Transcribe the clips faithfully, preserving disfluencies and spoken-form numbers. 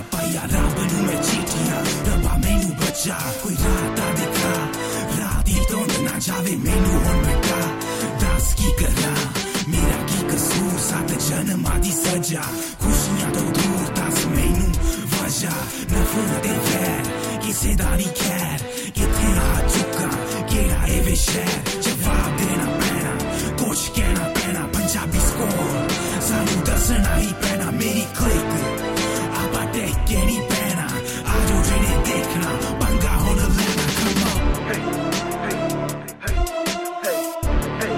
पाया रब नू मैं चीटियां रब्बा मैनू बचा कोई रात आ दिखा रात ही तो ना जावे मैनू हुण बेटा दस की करा मेरा की कसूर साथ जन्म आदि सजा खुशियां तो दूर दस मैनू वजह नफरत ते वैर किसे दा नी खैर किथे आ चुका केड़ा ए वे शहर जवाब देना पैना कुछ कहना पैना पंजाबी स्कोर सानू दसना ही पैना मेरी क्लिक आपा टेके नी पैना आजो जेने देखना पंगा होण लेना come on hey hey hey hey hey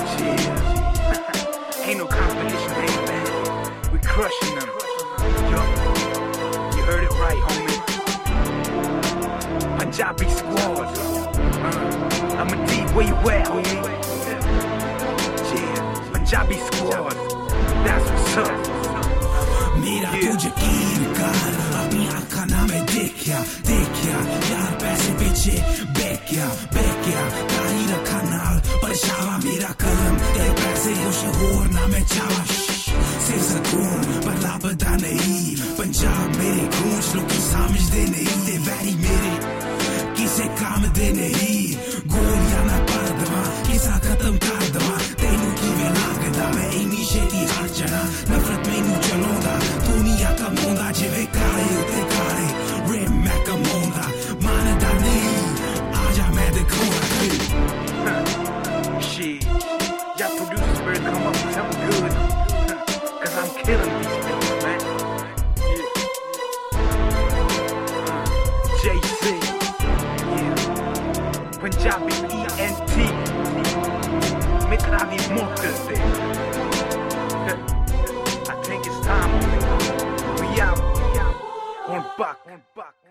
yeah ain't no competition ain't man we crushing them yo you heard it right homie Punjabi squad uh, I'm a deep where you at homie yeah Punjabi squad that's what's up मेरा yeah. तुझे यकीन कर अपनी आँखों ना मैं देखया देखया यार पैसे पीछे बैठया बैठया गाड़ी रखा नाल परेशान मेरा कलम तेरे पैसे कुछ और ना मैं चावा सिर सकून पर लापता नहीं पंजाब मेरे गूंज लोग समझते नहीं ते वैरी मेरे किसे काम दे नहीं गोलियां ना पर दवा किसा खत्म कर दवा तेनू किवें लगदा मैं इन्नी छेती हार जाना नफरत मैनू चलाउंदा दुनिया कमाउंदा जिवें काले उते काले रेम मैं कमाउंदा मानदा नहीं आजा मैं दिखाउंदा shit y'all producers better come up with something good cause I'm killing these things man yeah J C Punjabi E N T Mitravi Mokte I think it's time we out on Buck